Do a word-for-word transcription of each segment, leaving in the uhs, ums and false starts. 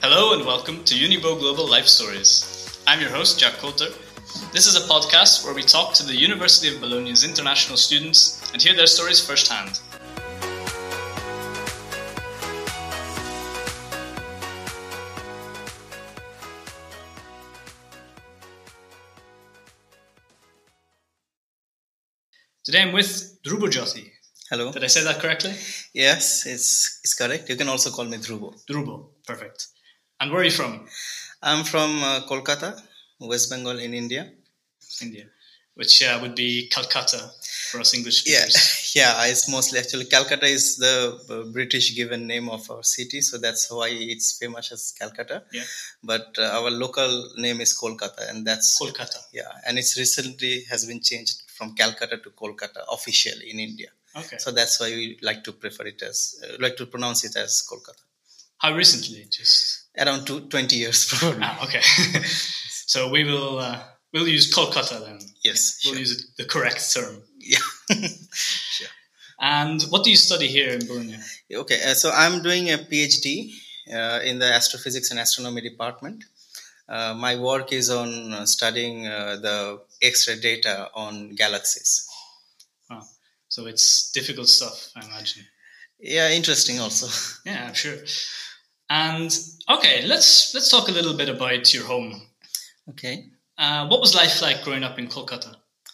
Hello and welcome to Unibo Global Life Stories. I'm your host, Jack Coulter. This is a podcast where we talk to the University of Bologna's international students and hear their stories firsthand. Today I'm with Dhruvo Jyoti. Hello. Did I say that correctly? Yes, it's it's correct. You can also call me Dhruvo. Dhruvo, perfect. And where are you from? I'm from uh, Kolkata, West Bengal in India. India, which uh, would be Calcutta for us English speakers. Yeah, yeah. It's mostly actually Calcutta is the uh, British given name of our city, so that's why it's famous as Calcutta. Yeah. But uh, our local name is Kolkata, and that's Kolkata. Yeah, and it's recently has been changed from Calcutta to Kolkata officially in India. Okay. So that's why we like to prefer it as uh, like to pronounce it as Kolkata. How recently? Just around two, twenty years probably. Ah, okay. So we will uh, we'll use Kolkata then. Yes, we'll sure. use it, the correct term. Yeah. Sure. And what do you study here in Bologna? Okay, uh, so I'm doing a PhD uh, in the astrophysics and astronomy department. Uh, my work is on uh, studying uh, the X-ray data on galaxies. Oh, so it's difficult stuff, I imagine. Yeah, interesting also. Yeah, I'm sure. And okay, let's let's talk a little bit about your home. Okay. Uh, what was life like growing up in Kolkata?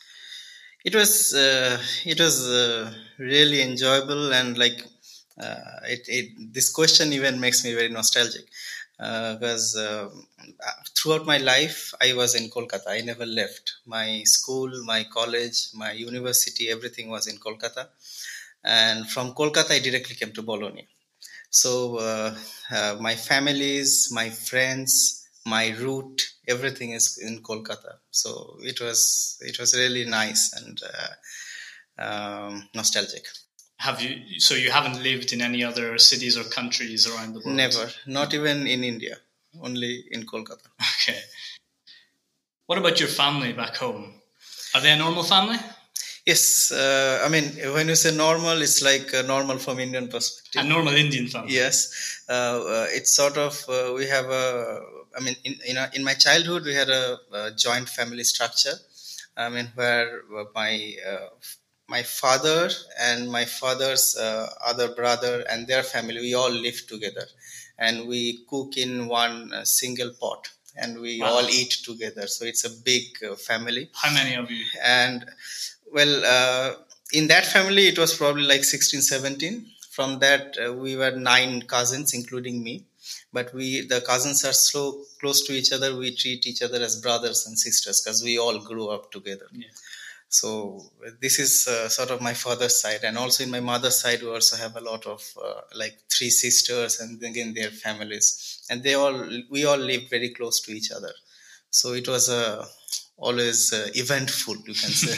It was uh, it was uh, really enjoyable, and like uh, it, it this question even makes me very nostalgic because uh, uh, throughout my life I was in Kolkata. I never left. My school, my college, my university, everything was in Kolkata, and from Kolkata I directly came to Bologna. So uh, uh, my families, my friends, my route, everything is in Kolkata. So it was it was really nice and uh, um, nostalgic. Have you? So you haven't lived in any other cities or countries around the world? Never, not even in India. Only in Kolkata. Okay. What about your family back home? Are they a normal family? Yes, uh, I mean, when you say normal, it's like uh, normal from Indian perspective. A normal Indian family. Yes, uh, uh, it's sort of uh, we have a. I mean, in in, a, in my childhood, we had a, a joint family structure. I mean, where my uh, my father and my father's uh, other brother and their family, we all live together, and we cook in one uh, single pot, and we Wow. all eat together. So it's a big uh, family. How many of you? And well, uh, in that family, it was probably like sixteen, seventeen. From that, uh, we were nine cousins, including me. But we, the cousins are so close to each other, we treat each other as brothers and sisters because we all grew up together. Yeah. So this is uh, sort of my father's side. And also in my mother's side, we also have a lot of uh, like three sisters and again their families. And they all, we all lived very close to each other. So it was uh, always uh, eventful, you can say.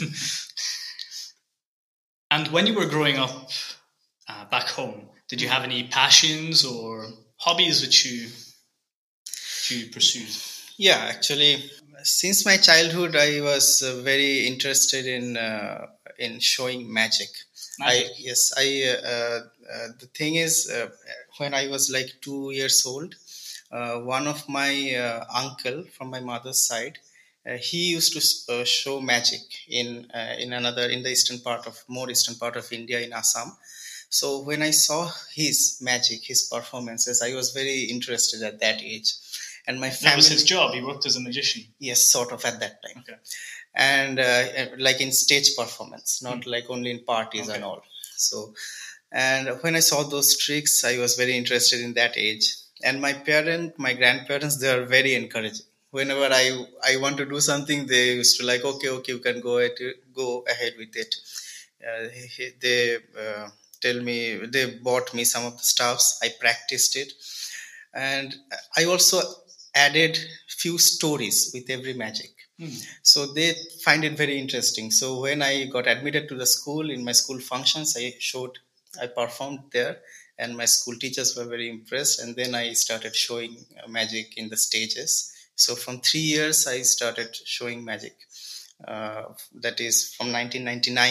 And when you were growing up uh, back home, did you have any passions or hobbies which you, which you pursued? Yeah, actually, since my childhood, I was uh, very interested in uh, in showing magic. Magic? I yes, I uh, uh, the thing is, uh, when I was like two years old, uh, one of my uh, uncle from my mother's side, uh, he used to uh, show magic in uh, in another in the eastern part of more eastern part of India in Assam. So when I saw his magic, his performances, I was very interested at that age. And my family, that was his job. He worked as a magician. Yes, sort of at that time. Okay. And uh, like in stage performance, not Mm. like only in parties Okay. and all. So, and when I saw those tricks, I was very interested in that age. And my parent, my grandparents, they are very encouraging. Whenever I I want to do something, they used to like, okay, okay, you can go ahead, go ahead with it. Uh, they uh, tell me, they bought me some of the stuffs. I practiced it, and I also added few stories with every magic. Mm. So they find it very interesting. So when I got admitted to the school, in my school functions, I showed, I performed there, and my school teachers were very impressed. And then I started showing uh, magic in the stages. So from three years, I started showing magic. Uh, that is from nineteen ninety-nine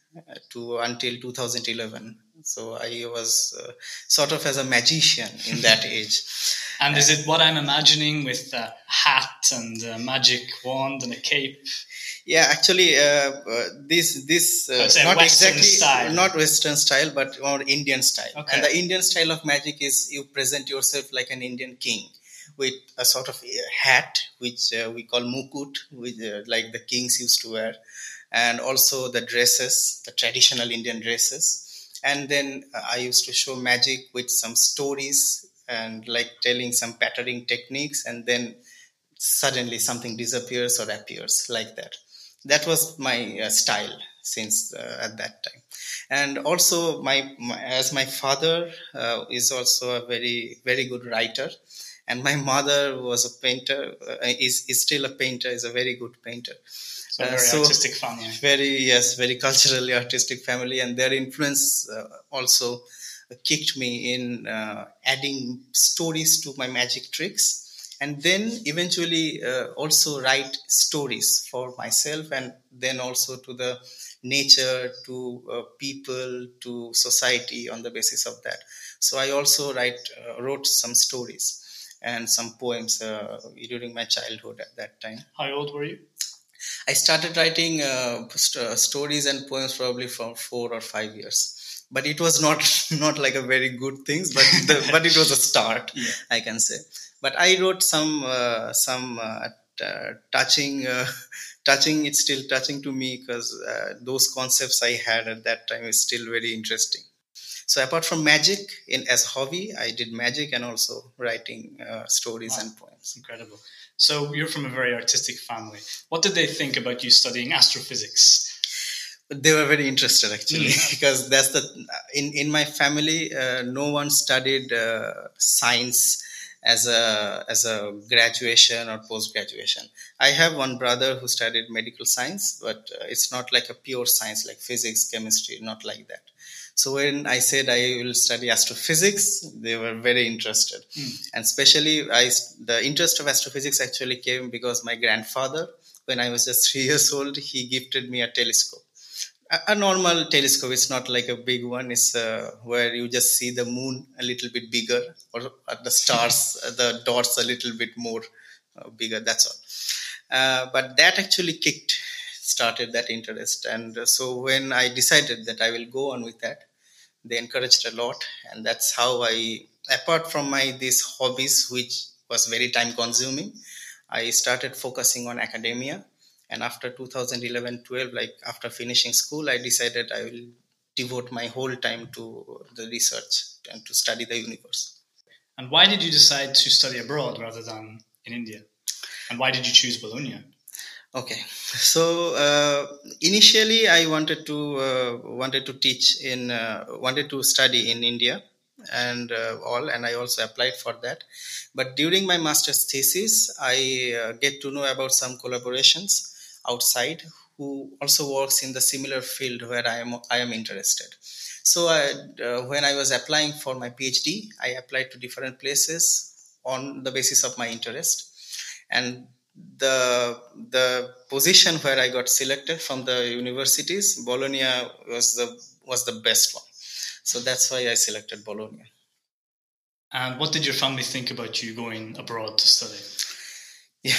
to until two thousand eleven. So I was uh, sort of as a magician in that age. And is it what I'm imagining with a hat and a magic wand and a cape? Yeah, actually, uh, uh, this this uh, not Western exactly style. Not Western style, but more Indian style. Okay. And the Indian style of magic is you present yourself like an Indian king with a sort of hat, which uh, we call mukut, which uh, like the kings used to wear, and also the dresses, the traditional Indian dresses. And then uh, I used to show magic with some stories and like telling some patterning techniques, and then suddenly something disappears or appears like that. That was my uh, style since uh, at that time. And also my, my as my father uh, is also a very very good writer, and my mother was a painter, uh, is, is still a painter, is a very good painter. So very uh, so artistic family. Very, yes, very culturally artistic family, and their influence uh, also kicked me in uh, adding stories to my magic tricks, and then eventually uh, also write stories for myself, and then also to the nature, to uh, people, to society on the basis of that. So I also write uh, wrote some stories and some poems uh, during my childhood at that time. How old were you? I started writing uh, st- stories and poems probably from four or five years, but it was not not like a very good things, but the, but it was a start, yeah. I can say. But I wrote some uh, some uh, t- touching uh, touching. It's still touching to me because uh, those concepts I had at that time is still very interesting. So apart from magic, in as hobby, I did magic and also writing uh, stories wow. and poems. Incredible. So you're from a very artistic family. What did they think about you studying astrophysics? They were very interested actually, mm. because that's the in in my family, uh, no one studied uh, science as a as a graduation or post graduation. I have one brother who studied medical science, but uh, it's not like a pure science like physics, chemistry, not like that. So when I said I will study astrophysics, they were very interested. Mm. And especially I, the interest of astrophysics actually came because my grandfather, when I was just three years old, he gifted me a telescope. A, a normal telescope, it's not like a big one. It's uh, where you just see the moon a little bit bigger, or the stars, the dots a little bit more uh, bigger, that's all. Uh, but that actually kicked, started that interest. And uh, so when I decided that I will go on with that, they encouraged a lot, and that's how I, apart from my these hobbies, which was very time consuming, I started focusing on academia. And after two thousand eleven twelve, like after finishing school, I decided I will devote my whole time to the research and to study the universe. And why did you decide to study abroad rather than in India? And why did you choose Bologna? Okay, so uh, initially I wanted to uh, wanted to teach in uh, wanted to study in India and uh, all, and I also applied for that. But during my master's thesis, I uh, get to know about some collaborations outside who also works in the similar field where I am I am interested. So I, uh, when I was applying for my PhD, I applied to different places on the basis of my interest, and the the position where I got selected from the universities, Bologna was the was the best one. So that's why I selected Bologna. And what did your family think about you going abroad to study? Yeah,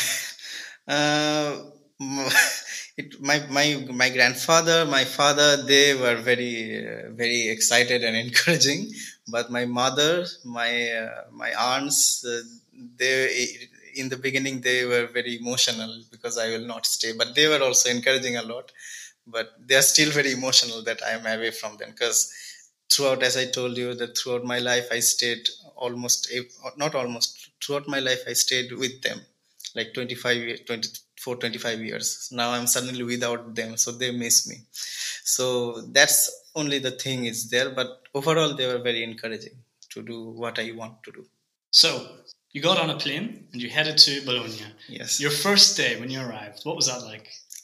uh, it, my my my grandfather, my father, they were very uh, very excited and encouraging. But my mother, my uh, my aunts, uh, they. In the beginning, they were very emotional because I will not stay, but they were also encouraging a lot. But they are still very emotional that I am away from them, because throughout, as I told you, that throughout my life, I stayed almost, not almost, throughout my life, I stayed with them like twenty-five, twenty-four, twenty-five years. Now I'm suddenly without them, so they miss me. So that's only the thing is there, but overall, they were very encouraging to do what I want to do. So you got on a plane and you headed to Bologna. Yes. Your first day when you arrived, what was that like?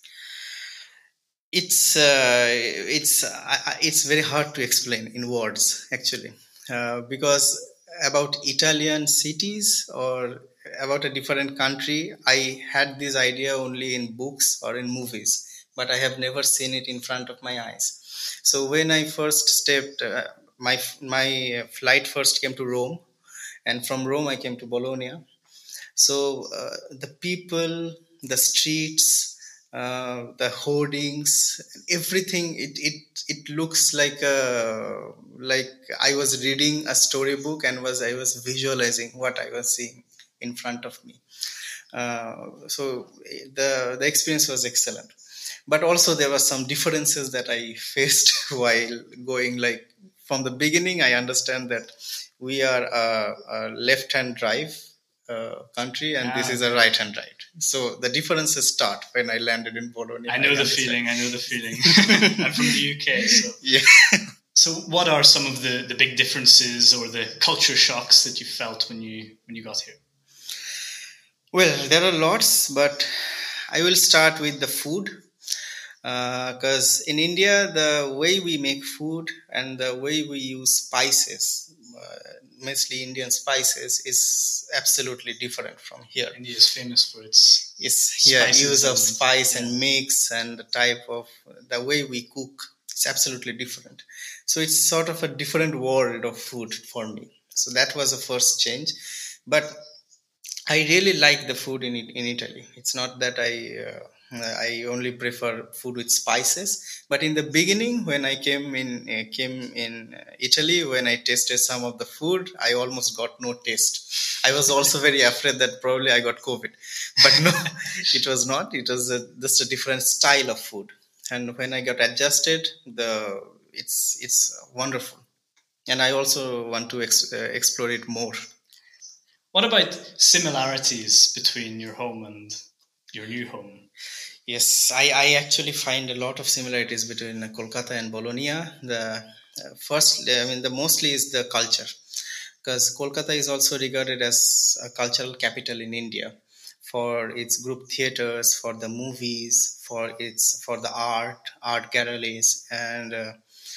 It's uh, it's uh, it's very hard to explain in words, actually, uh, because about Italian cities or about a different country, I had this idea only in books or in movies, but I have never seen it in front of my eyes. So when I first stepped, uh, my my flight first came to Rome, and from Rome I came to Bologna. So uh, the people, the streets, uh, the hoardings, everything, it, it it looks like a like I was reading a storybook and was I was visualizing what I was seeing in front of me. Uh, so the the experience was excellent, but also there were some differences that I faced while going. Like from the beginning, I understand that we are a, a left-hand drive uh, country, and this Ah, is a right-hand drive. So the differences start when I landed in Bologna. I know the understand. feeling. I know the feeling. I'm from the U K, so Yeah. So, what are some of the, the big differences or the culture shocks that you felt when you when you got here? Well, there are lots, but I will start with the food. Because uh, in India, the way we make food and the way we use spices, uh, mostly Indian spices, is absolutely different from here. India is famous for its It's yeah, use of and, spice yeah. and mix and the type of the way we cook. It's absolutely different. So it's sort of a different world of food for me. So that was the first change, but I really like the food in in Italy. It's not that I uh, I only prefer food with spices, but in the beginning, when I came in uh, came in Italy, when I tasted some of the food, I almost got no taste. I was also very afraid that probably I got COVID, but no, it was not. It was a, just a different style of food, and when I got adjusted, the it's it's wonderful, and I also want to ex- uh, explore it more. What about similarities between your home and your new home? Yes, I, I actually find a lot of similarities between uh, Kolkata and Bologna. The uh, first, I mean, the mostly is the culture, because Kolkata is also regarded as a cultural capital in India for its group theaters, for the movies, for its for the art, art galleries, and uh,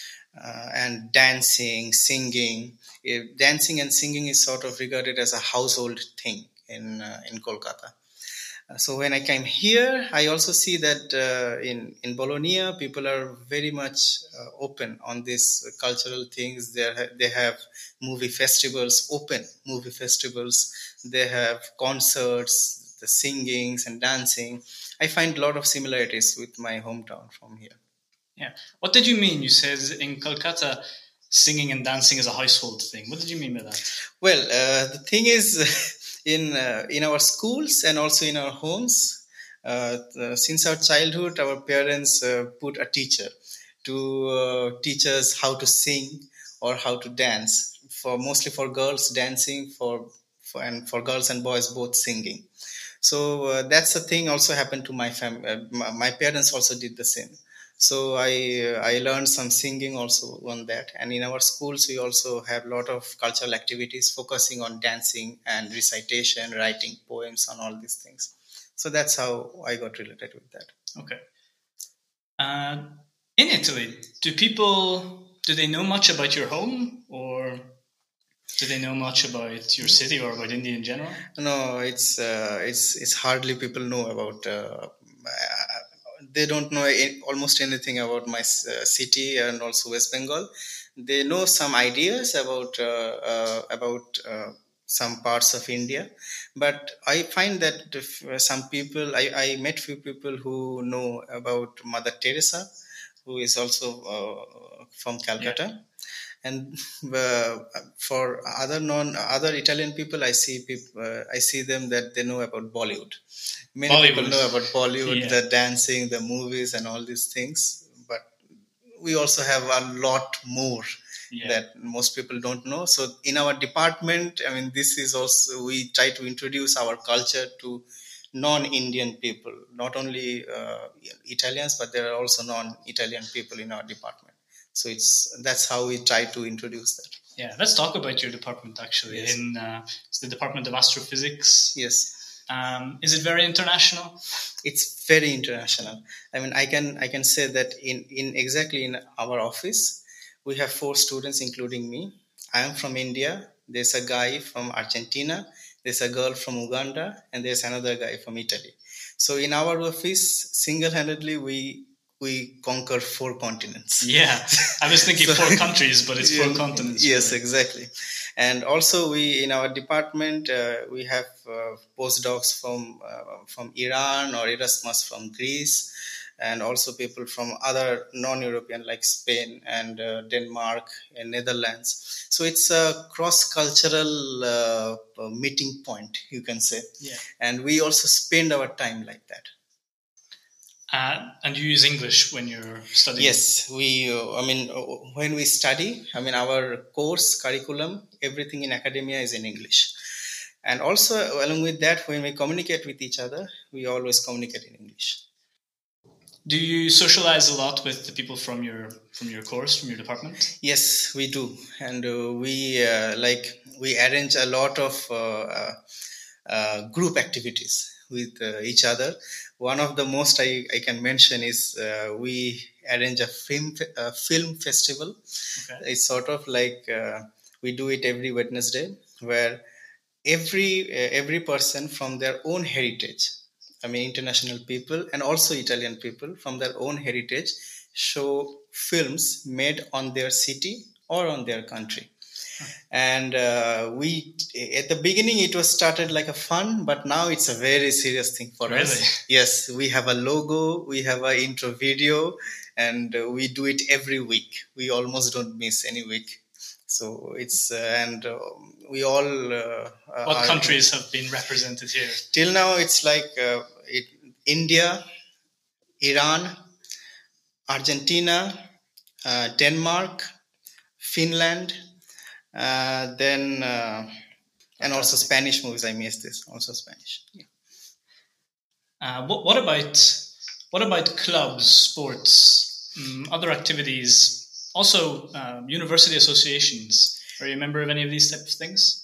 uh, and dancing, singing. Uh, dancing and singing is sort of regarded as a household thing in uh, in Kolkata. Uh, So when I came here, I also see that uh, in in Bologna, people are very much uh, open on these cultural things. They ha- they have movie festivals, open movie festivals. They have concerts, the singings and dancing. I find a lot of similarities with my hometown from here. Yeah. What did you mean? You said in Kolkata, singing and dancing is a household thing. What did you mean by that? Well, uh, the thing is, in uh, in our schools and also in our homes, uh, uh, since our childhood, our parents uh, put a teacher to uh, teach us how to sing or how to dance. For mostly for girls, dancing for, for and for girls and boys both singing. So uh, that's the thing. Also happened to my family. Uh, my, my parents also did the same. So I uh, I learned some singing also on that. And in our schools, we also have a lot of cultural activities focusing on dancing and recitation, writing poems, on all these things. So that's how I got related with that. Okay. Uh, in Italy, do people do they know much about your home, or do they know much about your city or about India in general? No, it's uh, it's it's hardly people know about. Uh, they don't know almost anything about my uh, city and also West Bengal. They know some ideas about uh, uh, about uh, some parts of India, but I find that if, uh, some people I, I met few people who know about Mother Teresa, who is also uh, from Calcutta. Yeah. And uh, for other non other Italian people, I see people, uh, I see them that they know about Bollywood. Many Bollywood. people know about Bollywood, yeah. the dancing, the movies, and all these things. But we also have a lot more yeah. that most people don't know. So in our department, I mean, this is also we try to introduce our culture to non-Indian people, not only uh, Italians, but there are also non-Italian people in our department. So it's that's how we try to introduce that. Yeah, let's talk about your department actually. Yes. In uh, it's the Department of Astrophysics. Yes. Um, is it very international? It's very international. I mean, I can I can say that in, in exactly in our office, we have four students, including me. I am from India. There's a guy from Argentina. There's a girl from Uganda, and there's another guy from Italy. So in our office, single-handedly, we we conquer four continents. Yeah, I was thinking so, four countries, but it's four continents. Yes, really. Exactly. And also, we in our department uh, we have uh, postdocs from uh, from Iran or Erasmus from Greece, and also people from other non-European like Spain and uh, Denmark and Netherlands. So it's a cross-cultural uh, meeting point, you can say. Yeah. And we also spend our time like that. Uh, and you use English when you're studying? Yes, we, uh, I mean, uh, when we study, I mean, our course, curriculum, everything in academia is in English. And also, along with that, when we communicate with each other, we always communicate in English. Do you socialize a lot with the people from your from your course, from your department? Yes, we do. And uh, we, uh, like, we arrange a lot of uh, uh, uh, group activities with uh, each other. One of the most I, I can mention is uh, we arrange a film a film festival. Okay. It's sort of like uh, we do it every Wednesday, where every uh, every person from their own heritage, I mean international people and also Italian people from their own heritage, show films made on their city or on their country. And uh, we at the beginning it was started like a fun, but now it's a very serious thing for really? us. Yes, we have a logo, we have an intro video, and uh, we do it every week. We almost don't miss any week. So it's uh, and uh, we all uh, what are, countries have been represented here till now? It's like uh, it, India, Iran, Argentina, uh, Denmark, Finland, uh, then uh, and also Spanish movies. I missed this. Also Spanish. Yeah. Uh, what, what about what about clubs, sports, um, other activities, also uh, university associations? Are you a member of any of these types of things?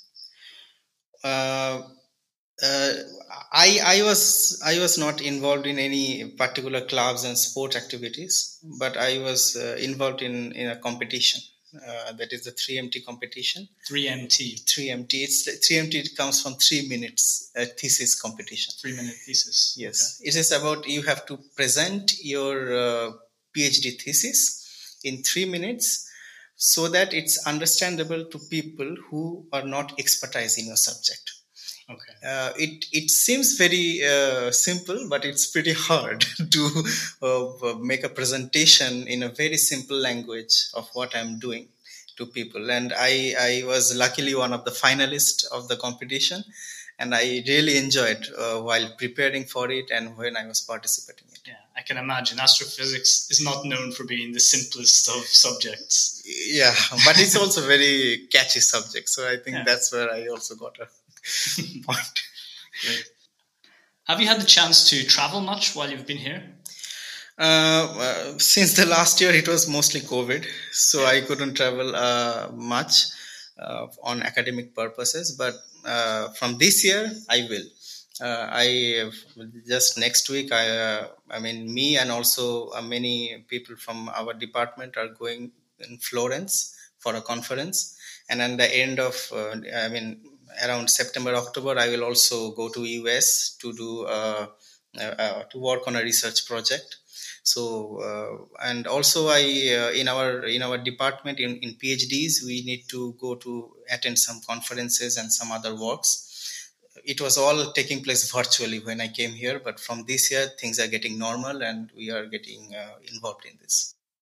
Uh, uh, I I was I was not involved in any particular clubs and sport activities, but I was uh, involved in in a competition. Uh, that is the three M T competition. three M T. three M T. It's three M T. It comes from three minutes uh, thesis competition. Three minute thesis. Yes, okay. It is about you have to present your uh, PhD thesis in three minutes, so that it's understandable to people who are not expertise in your subject. Okay. Uh, it it seems very uh, simple, but it's pretty hard to uh, make a presentation in a very simple language of what I'm doing to people. And I, I was luckily one of the finalists of the competition, and I really enjoyed uh, while preparing for it and when I was participating in it. Yeah, I can imagine. Astrophysics is not known for being the simplest of subjects. Yeah, but it's also a very catchy subject. So I think yeah. that's where I also got a point. Great. Have you had the chance to travel much while you've been here? Uh, uh, since the last year, it was mostly COVID, so yeah. I couldn't travel uh, much uh, on academic purposes. But uh, from this year, I will. Uh, I just next week. I, uh, I mean, me and also uh, many people from our department are going in Florence for a conference, and at the end of, uh, I mean. around September, October, I will also go to U S to do uh, uh, to work on a research project. So uh, and also I uh, in our in our department in, in PhDs we need to go to attend some conferences and some other works. It was all taking place virtually when I came here, but from this year things are getting normal and we are getting uh, involved in this.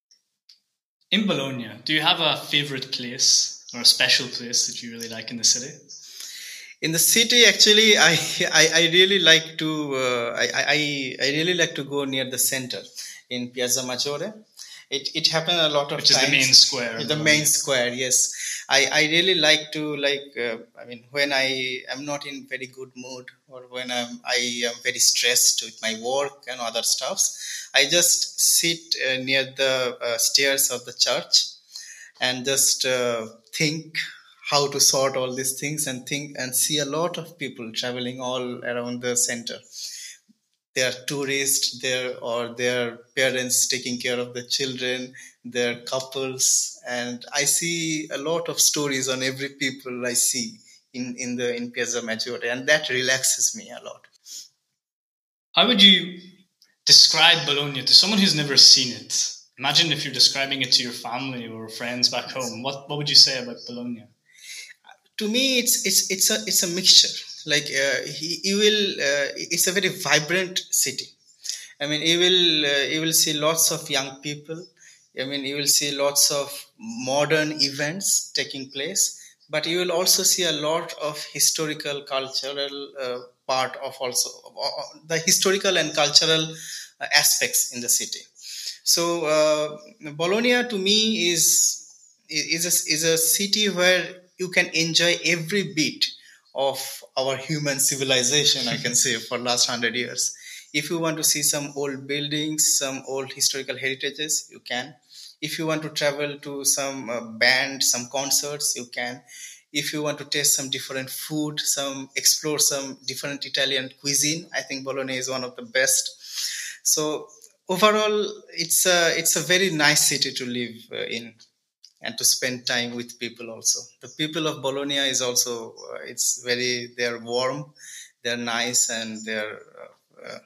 In Bologna, do you have a favorite place or a special place that you really like in the city? In the city, actually, I, I, I really like to uh, I, I I really like to go near the center in Piazza Maggiore. It it happened a lot of Which times. Which is the main square. The main square, yes. I, I really like to like. Uh, I mean, when I am not in very good mood or when I'm I am very stressed with my work and other stuffs, I just sit uh, near the uh, stairs of the church and just uh, think how to sort all these things and think and see a lot of people traveling all around the center. They are tourists there or their parents taking care of the children, their couples, and I see a lot of stories on every people I see in, in the in Piazza Maggiore, and that relaxes me a lot. How would you describe Bologna to someone who's never seen it, imagine if you're describing it to your family or friends back home, what, what would you say about Bologna? To me, it's it's it's a it's a mixture. Like uh, he, you will, uh, it's a very vibrant city. I mean, you will uh, you will see lots of young people. I mean, you will see lots of modern events taking place, but you will also see a lot of historical, cultural uh, part of also uh, the historical and cultural uh, aspects in the city. So uh, Bologna to me is is a, is a city where you can enjoy every bit of our human civilization. I can say for last hundred years. If you want to see some old buildings, some old historical heritages, you can. If you want to travel to some uh, band, some concerts, you can. If you want to taste some different food, some explore some different Italian cuisine, I think Bologna is one of the best. So overall, it's a it's a very nice city to live uh, in and to spend time with people. Also, the people of Bologna is also uh, it's very they're warm, they're nice, and they're uh, uh,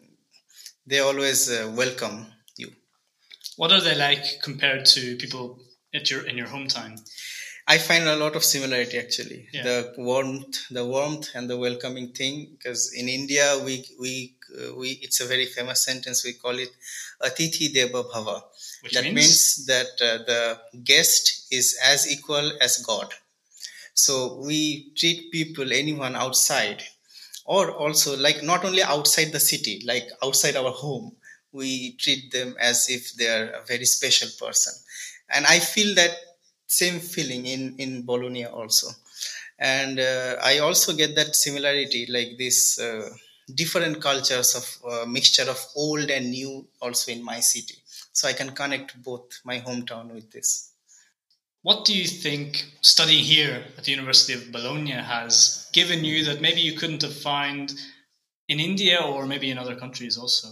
they always uh, welcome you. What are they like compared to people at your in your hometown? I find a lot of similarity actually. Yeah. The warmth, the warmth, and the welcoming thing. Because in India, we we uh, we it's a very famous sentence. We call it "Atithi Deva Bhava." Which that means, means that uh, the guest is as equal as God. So we treat people, anyone outside, or also like not only outside the city, like outside our home, we treat them as if they are a very special person. And I feel that same feeling in in Bologna also. And uh, I also get that similarity, like this uh, different cultures of uh, mixture of old and new also in my city, so I can connect both my hometown with this. What do you think studying here at the University of Bologna has given you that maybe you couldn't have found in India or maybe in other countries also?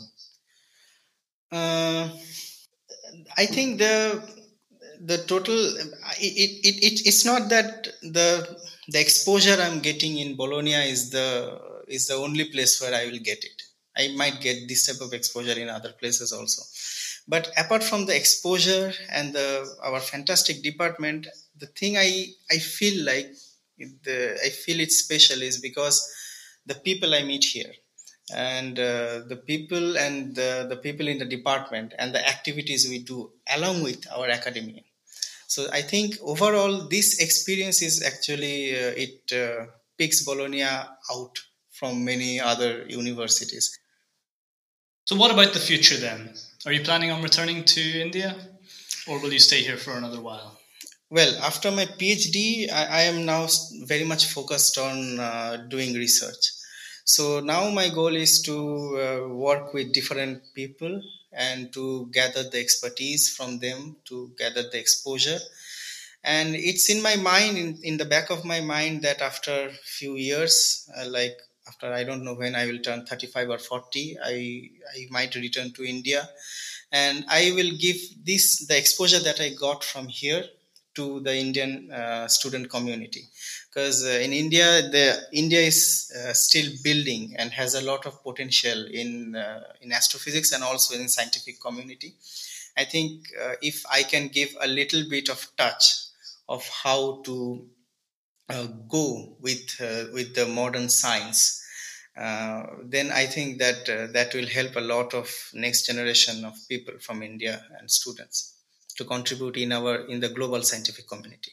Uh, I think the the total it, it, it it's not that the the exposure I'm getting in Bologna is the is the only place where I will get it. I might get this type of exposure in other places also. But apart from the exposure and the our fantastic department, the thing I I feel like the I feel it's special is because the people I meet here, and uh, the people and the, the people in the department and the activities we do along with our academia. So I think overall this experience is actually uh, it uh, picks Bologna out from many other universities. So what about the future then? Are you planning on returning to India or will you stay here for another while? Well, after my PhD, I, I am now very much focused on uh, doing research. So now my goal is to uh, work with different people and to gather the expertise from them, to gather the exposure. And it's in my mind, in, in the back of my mind, that after few years, uh, like after I don't know when I will turn thirty-five or forty, I, I might return to India, and I will give this the exposure that I got from here to the Indian uh, student community, because uh, in India, the India is uh, still building and has a lot of potential in uh, in astrophysics and also in scientific community. I think uh, if I can give a little bit of touch of how to uh, go with uh, with the modern science, uh, then I think that uh, that will help a lot of next generation of people from India and students to contribute in our in the global scientific community.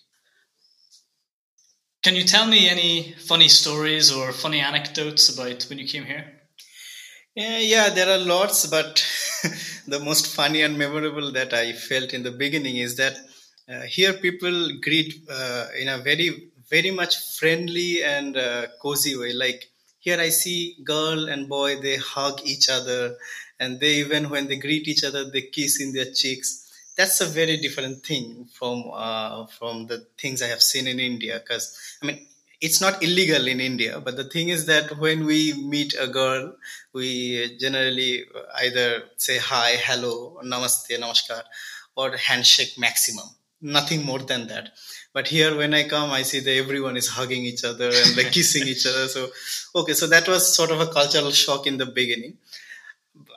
Can you tell me any funny stories or funny anecdotes about when you came here? Yeah, yeah, there are lots, but the most funny and memorable that I felt in the beginning is that uh, here people greet uh, in a very, very much friendly and uh, cozy way. Like here, I see girl and boy, they hug each other, and they even when they greet each other, they kiss in their cheeks. That's a very different thing from uh, from the things I have seen in India. Because I mean, it's not illegal in India, but the thing is that when we meet a girl, we generally either say hi, hello, namaste, namaskar, or handshake maximum. Nothing more than that. But here, when I come, I see that everyone is hugging each other and like kissing each other. So, okay, so that was sort of a cultural shock in the beginning.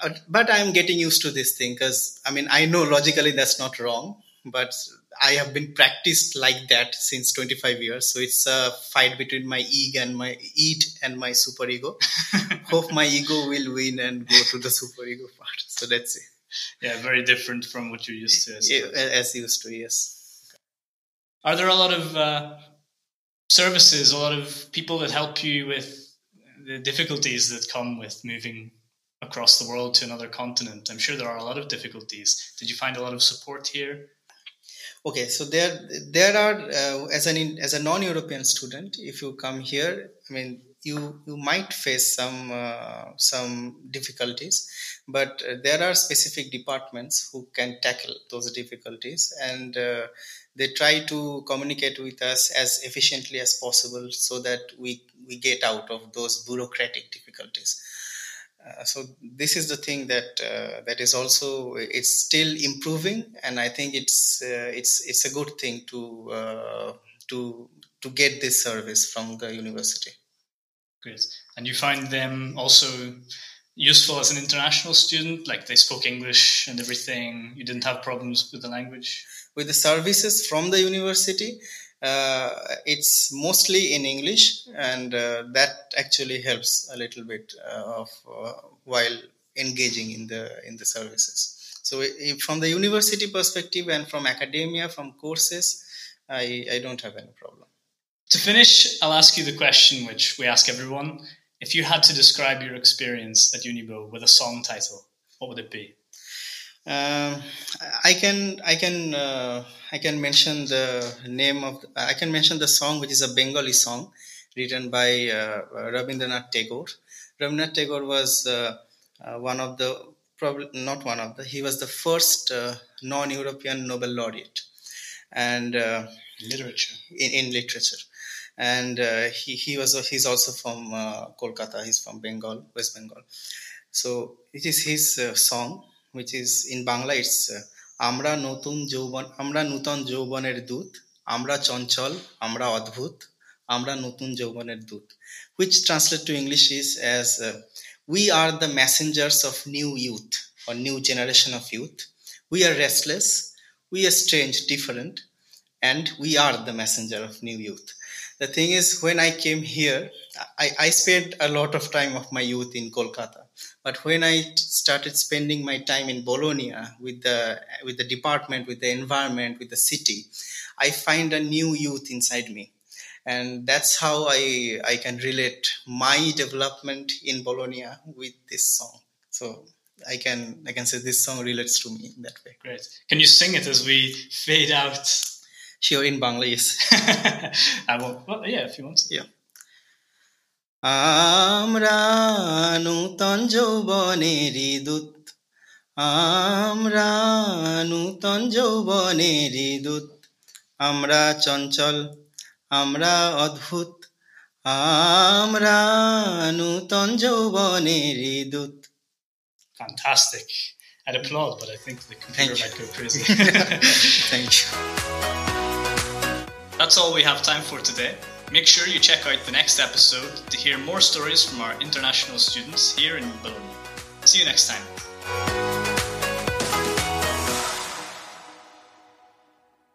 uh, but I'm getting used to this thing because I mean I know logically that's not wrong, but I have been practiced like that since twenty-five years. So it's a fight between my ego and my id and my superego. Hope my ego will win and go to the superego part. So that's it. Yeah, very different from what you're used to. Yeah, as used to, yes. Are there a lot of uh, services, a lot of people that help you with the difficulties that come with moving across the world to another continent? I'm sure there are a lot of difficulties. Did you find a lot of support here? Okay, so there there are uh, as an as a non-European student, if you come here, I mean you you might face some uh, some difficulties, but uh, there are specific departments who can tackle those difficulties, and uh, they try to communicate with us as efficiently as possible so that we we get out of those bureaucratic difficulties. Uh, so this is the thing that uh, that is also it's still improving, and I think it's uh, it's it's a good thing to uh, to to get this service from the university. Great. And you find them also useful as an international student? Like they spoke English and everything. You didn't have problems with the language? With the services from the university, uh, it's mostly in English, and uh, that actually helps a little bit uh, of uh, while engaging in the in the services. So if, from the university perspective and from academia, from courses, I, I don't have any problem. To finish, I'll ask you the question which we ask everyone. If you had to describe your experience at Unibo with a song title, what would it be? Um, I can I can uh, I can mention the name of I can mention the song, which is a Bengali song written by uh, Rabindranath Tagore. Rabindranath Tagore was uh, uh, one of the probably not one of the he was the first uh, non-European Nobel laureate, and uh, literature in, in literature. And uh, he he was he's also from uh, Kolkata. He's from Bengal, West Bengal. So it is his uh, song, which is in Bangla. It's Amra Notun Jouban, Amra Nutan Joubaner Dut, Amra Chonchol, Amra Adbhut, Amra Notun Joubaner Dut, which translates to English is as uh, we are the messengers of new youth or new generation of youth. We are restless, we are strange, different, and we are the messenger of new youth. The thing is, when I came here, I, I spent a lot of time of my youth in Kolkata. But when I started spending my time in Bologna with the with the department, with the environment, with the city, I find a new youth inside me. And that's how I I can relate my development in Bologna with this song. So I can I can say this song relates to me in that way. Great. Can you sing it as we fade out? Sure, in Bangla, yes. I will, well, yeah, if you want to. Yeah. Amra nutan যৌবনেরি দূত আমরা নূতন যৌবনেরি দূত আমরা চঞ্চল আমরা অদ্ভুত আমরা নূতন যৌবনেরি দূত. Fantastic. I'd applaud, but I think the computer might go crazy. Thank you. That's all we have time for today. Make sure you check out the next episode to hear more stories from our international students here in Bologna. See you next time.